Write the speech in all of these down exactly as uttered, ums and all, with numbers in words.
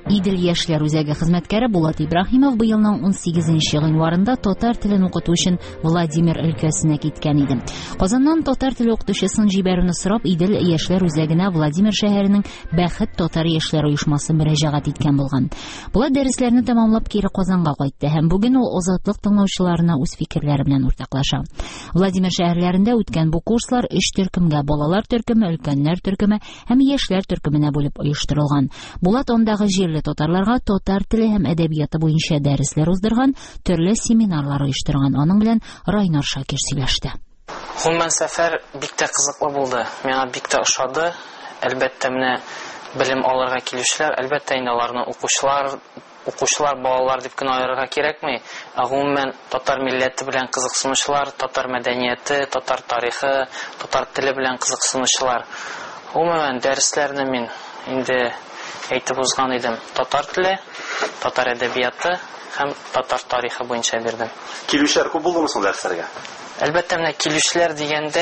Идел яшьләр үзәге хезмәткәре Булат Ибраһимов быелның ун сигезенче гыйнварында татар телен укыту өчен Владимир өлкәсенә киткән иде. Казаннан татар теле укытучысын җибәрүне сорап Идел яшьләр үзәгенә Владимир шәһәренең Бәхет татар яшьләр оешмасы мөрәҗәгать иткән булган. Булат дәресләрне тәмамлап кире Казанга кайтты һәм бүген ул Азатлык тыңлаучыларына үз фикерләре белән уртаклаша. Владимир шәһәрләрендә үткән бу курслар өч төркемгә балалар төркеме, өлкәннәр төркеме һәм яшьләр төркеменә бүлеп оештырылган. Булат андагы җирле татарларга татар теле һәм әдәбияты буенча дәресләр уздырган, төрле семинарлар оештырган. Аның белән Райнар Шакир сөйләште. Гомумән сәфәр бик тә кызыклы булды. Миңа бик тә ошады. Әлбәттә менә белем алырга килүчеләр, әлбәттә инде аларны укучылар, укучылар, балалар дип кенә аерырга кирәкми. Гомумән татар милләте белән кызыксынучылар, татар мәдәнияте, татар тарихы, татар теле белән кызыксынучылар. Гомумән дәресләрне мин инде әйтеп узган идем. Татар теле, татар әдәбияты һәм татар тарихы буенча бирдем. Килүчеләр күп булдымы соң дәресләргә? Әлбәттә менә килүчеләр дигәндә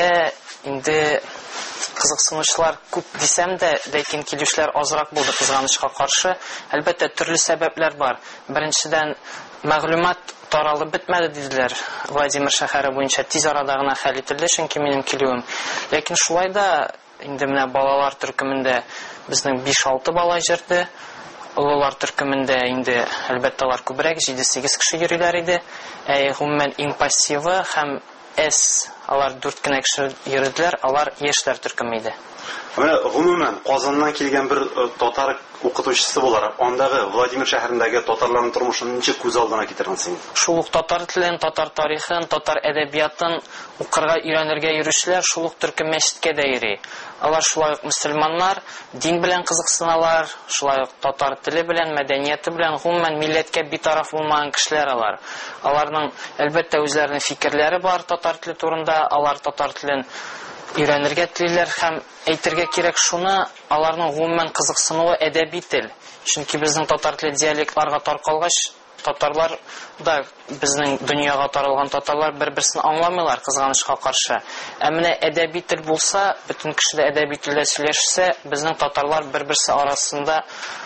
инде кызыксынучылар күп дисәм дә, ләкин килүчеләр азрак булды кызганычка каршы. Әлбәттә төрле сәбәпләр бар. Беренчедән мәгълүмат таралып бетмәде диделәр. Владимир шәһәре буенча тиз арада гына хәл ителде, чөнки минем килүем. Ләкин шулай да инде менә балалар төркемендә безнең биш-алты бала җырды. Олылар төркемендә инде әлбәттә алар күбрәк, җиде-сигез кеше йөриләр иде. Ә гомумән иң пассивы һәм С алар дүрт кенә кеше йөрделәр, алар яшьләр төркеме иде. Менә гомумән Казаннан килгән бер татар укытучысы буларак, андагы Владимир шәһәрендәге татарларның тормышын ничек күз алдына китерәсең? Шул ук татар телен, татар тарихын, татар әдәбиятын укырга өйрәнергә йөрүчеләр шул ук төркем мәчеткә дә йөри. Алар шулай ук мөселманнар, дин белән кызыксыналар, шулай ук татар теле белән, мәдәнияте белән, гомумән милләткә битараф булмаган кешеләр алар. Аларның әлбәттә үзләренең фикерләре бар татар теле турында, алар татар телен өйрәнергә телиләр һәм әйтергә кирәк шуны, аларның гомумән кызыксынуы әдәби тел. Чөнки безнең татар теле диалектларга таркалгач, татарлар да безнең дөньяга таралган татарлар бер-берсен аңламыйлар кызганычка каршы. Ә менә әдәби тел булса, бөтен кеше дә әдәби телдә сөйләшсә, безнең татарлар бер-берсе арасында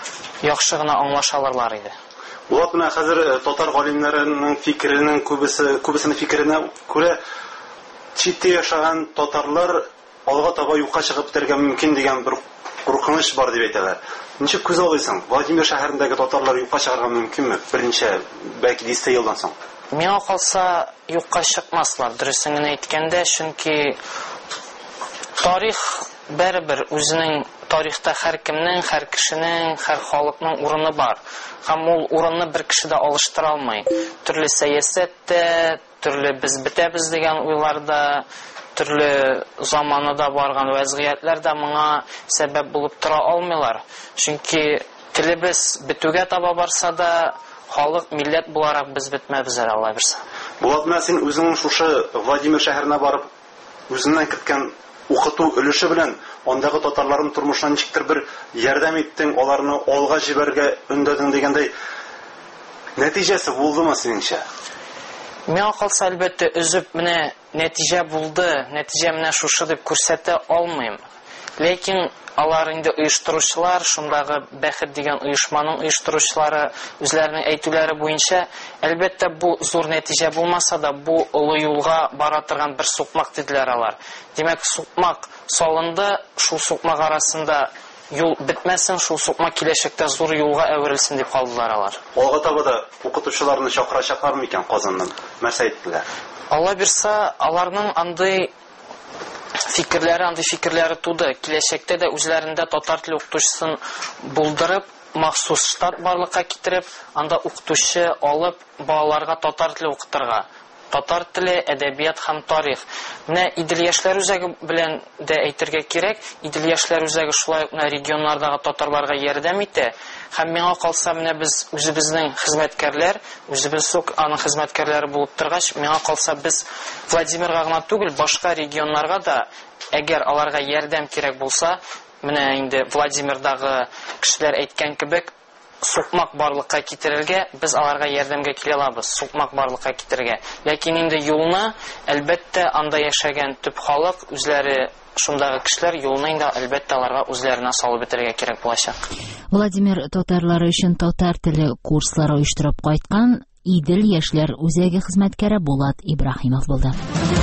яхшы гына аңлашалар иде. Булат, менә хәзер татар галимнәренең фикеренең күбесе, күбесенең фикеренә күрә читтә яшаган татарлар алга таба юкка чыгып китәргә мөмкин дигән бер куркыныч бар дип әйтәләр. Ничек күз алыйсың? Владимир шәһәрендәге татарлар юкка чыгарга мөмкинме? Беренче, бәлки дистә елдан соң. Миңа калса юкка чыкмаслар, дөресен генә әйткәндә, чөнки тарих бәрбер үзенең тарихта һәр кемнең, һәр кешенең, һәр халыкның урыны бар. Һәм ул урынны бер кеше дә алыштыра алмый. Төрле сәясәттә, төрле без бетәбез дигән уйларда, төрле заманында барган вазгыятьләр дә моңа сәбәп булып тора алмыйлар. Чөнки телебез бетүгә таба барса да, халык, милләт буларак без бетмәбез әле Алла бирсә. Булат, менә син үзең шушы Владимир шәһәренә барып, үзеңнән көткән укыту өлеше белән андагы татарларның тормышына ничектер бер ярдәм иттең, аларны алга җибәргә өндәдең дигәндәй нәтиҗәсе булдымы синеңчә? Миңа калса әлбәттә өзеп менә нәтиҗә булды, нәтиҗә менә шушы дип күрсәтә алмыйм. Ләкин алар инде оештыручылар, шундагы Бәхет дигән оешманың оештыручылары үзләренең әйтүләре буенча, әлбәттә бу зур нәтиҗә булмаса да, бу олы юлга бара торган бер сукмак диделәр алар. Димәк, сукмак салынды, шул сукмак арасында юл бетмәсен, шул сукмак киләчәктә зур юлга әверелсен дип калдылар алар. Алга таба да укытучыларны чакырачаклармы икән Казаннан? Нәрсә әйттеләр? Алла бирсә, аларның андый фикерләре, андый фикерләре туды. Киләчәктә дә үзләрендә татар теле укытучысын булдырып, махсус штат барлыкка китереп, анда укытучы алып, балаларга татар теле укытырга. Татар теле, әдәбият һәм тарих. Менә Идел яшьләр үзәге белән дә әйтергә кирәк, Идел яшьләр үзәге шулай ук регионнардагы татарларга ярдәм итә. Һәм миңа калса, менә без үзебезнең хезмәткәрләр, үзебез үк аның хезмәткәрләре булып торгач, миңа калса без Владимирга гына түгел, башка регионнарга да, әгәр аларга ярдәм кирәк булса, менә инде Владимирдагы кешеләр әйткән кебек, сукмак барлыкка китерергә, без аларга ярдәмгә килә алабыз, сукмак барлыкка китергә. Ләкин инде юлны, әлбәттә, анда яшәгән төп халык үзләре шундагы кешеләр юлны инде әлбәттә аларга үзләренә салып бетерергә кирәк булачак. Владимир татарлары өчен татар теле курслары оештырып кайткан Идел яшьләр үзәге хезмәткәре Булат Ибраһимов булды.